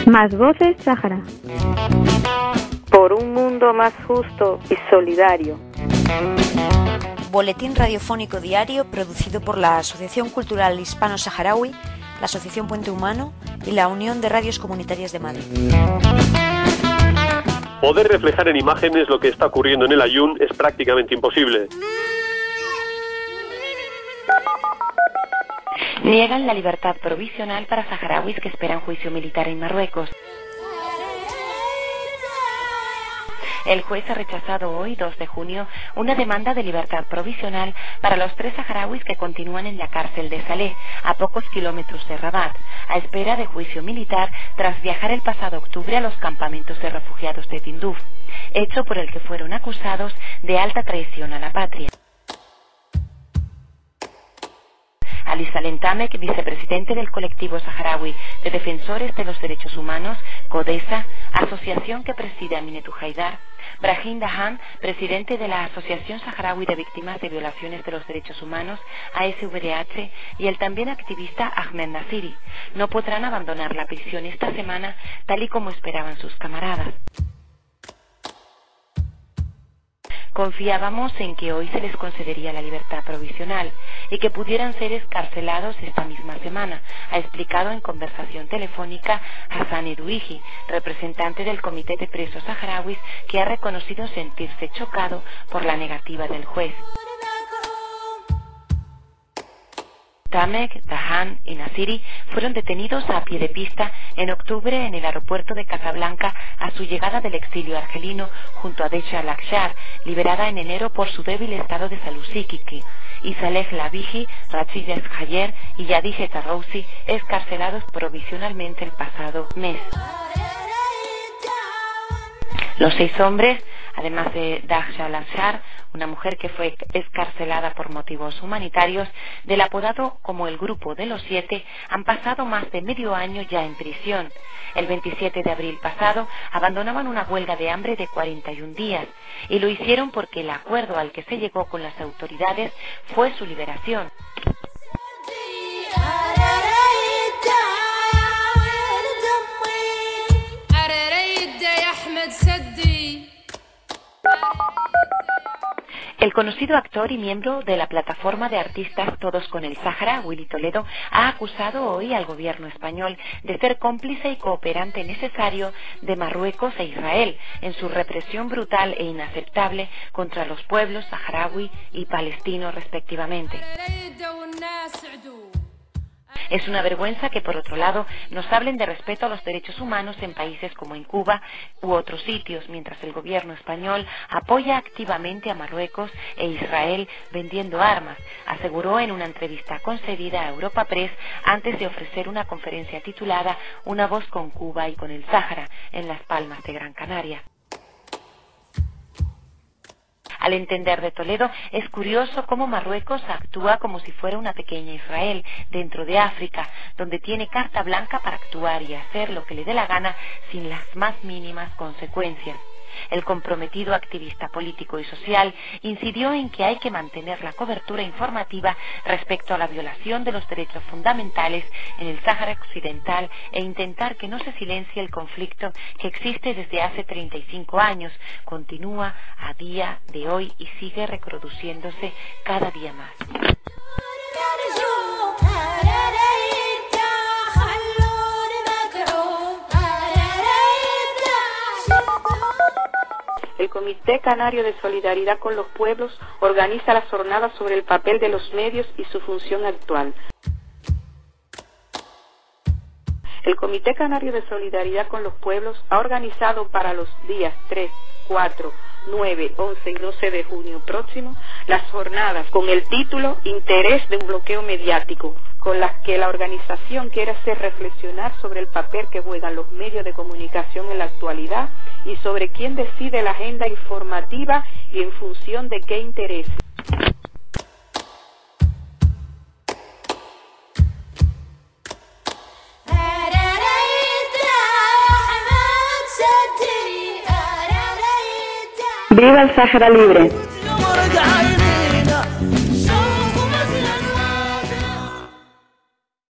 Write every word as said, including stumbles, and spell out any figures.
Más voces Sáhara. Por un mundo más justo y solidario. Boletín radiofónico diario producido por la Asociación Cultural Hispano-Saharaui, la Asociación Puente Humano y la Unión de Radios Comunitarias de Madrid. Poder reflejar en imágenes lo que está ocurriendo en el Aaiún es prácticamente imposible. Niegan la libertad provisional para saharauis que esperan juicio militar en Marruecos. El juez ha rechazado hoy, dos de junio, una demanda de libertad provisional para los tres saharauis que continúan en la cárcel de Salé, a pocos kilómetros de Rabat, a espera de juicio militar tras viajar el pasado octubre a los campamentos de refugiados de Tinduf, hecho por el que fueron acusados de alta traición a la patria. Ali Salem Tamek, vicepresidente del colectivo saharaui de defensores de los derechos humanos, CODESA, asociación que preside Aminetou Haidar, Brahim Dahan, presidente de la Asociación Saharaui de Víctimas de Violaciones de los Derechos Humanos, A S V D H, y el también activista Ahmed Nasiri, no podrán abandonar la prisión esta semana, tal y como esperaban sus camaradas. Confiábamos en que hoy se les concedería la libertad provisional y que pudieran ser excarcelados esta misma semana, ha explicado en conversación telefónica Hassan Erouigi, representante del Comité de Presos Saharauis, que ha reconocido sentirse chocado por la negativa del juez. Tamek, Dahan y Nasiri fueron detenidos a pie de pista en octubre en el aeropuerto de Casablanca a su llegada del exilio argelino junto a Decha Al-Akshar, liberada en enero por su débil estado de salud psíquica, y Saleh Labiji, Rachid Eshayer y Yadije Tarrousi, excarcelados provisionalmente el pasado mes. Los seis hombres, además de Decha Al-Akshar, una mujer que fue excarcelada por motivos humanitarios, del apodado como el Grupo de los Siete, han pasado más de medio año ya en prisión. El veintisiete de abril pasado abandonaban una huelga de hambre de cuarenta y un días, y lo hicieron porque el acuerdo al que se llegó con las autoridades fue su liberación. El conocido actor y miembro de la plataforma de artistas Todos con el Sáhara, Willy Toledo, ha acusado hoy al gobierno español de ser cómplice y cooperante necesario de Marruecos e Israel en su represión brutal e inaceptable contra los pueblos saharaui y palestino respectivamente. Es una vergüenza que, por otro lado, nos hablen de respeto a los derechos humanos en países como en Cuba u otros sitios, mientras el gobierno español apoya activamente a Marruecos e Israel vendiendo armas, aseguró en una entrevista concedida a Europa Press antes de ofrecer una conferencia titulada Una voz con Cuba y con el Sáhara en Las Palmas de Gran Canaria. Al entender de Toledo, es curioso cómo Marruecos actúa como si fuera una pequeña Israel dentro de África, donde tiene carta blanca para actuar y hacer lo que le dé la gana sin las más mínimas consecuencias. El comprometido activista político y social incidió en que hay que mantener la cobertura informativa respecto a la violación de los derechos fundamentales en el Sáhara Occidental e intentar que no se silencie el conflicto que existe desde hace treinta y cinco años, continúa a día de hoy y sigue reproduciéndose cada día más. El Comité Canario de Solidaridad con los Pueblos organiza las jornadas sobre el papel de los medios y su función actual. El Comité Canario de Solidaridad con los Pueblos ha organizado para los días tres, cuatro, nueve, once y doce de junio próximo las jornadas con el título Interés de un bloqueo mediático, con las que la organización quiere hacer reflexionar sobre el papel que juegan los medios de comunicación en la actualidad y sobre quién decide la agenda informativa y en función de qué intereses. ¡Viva el Sáhara libre!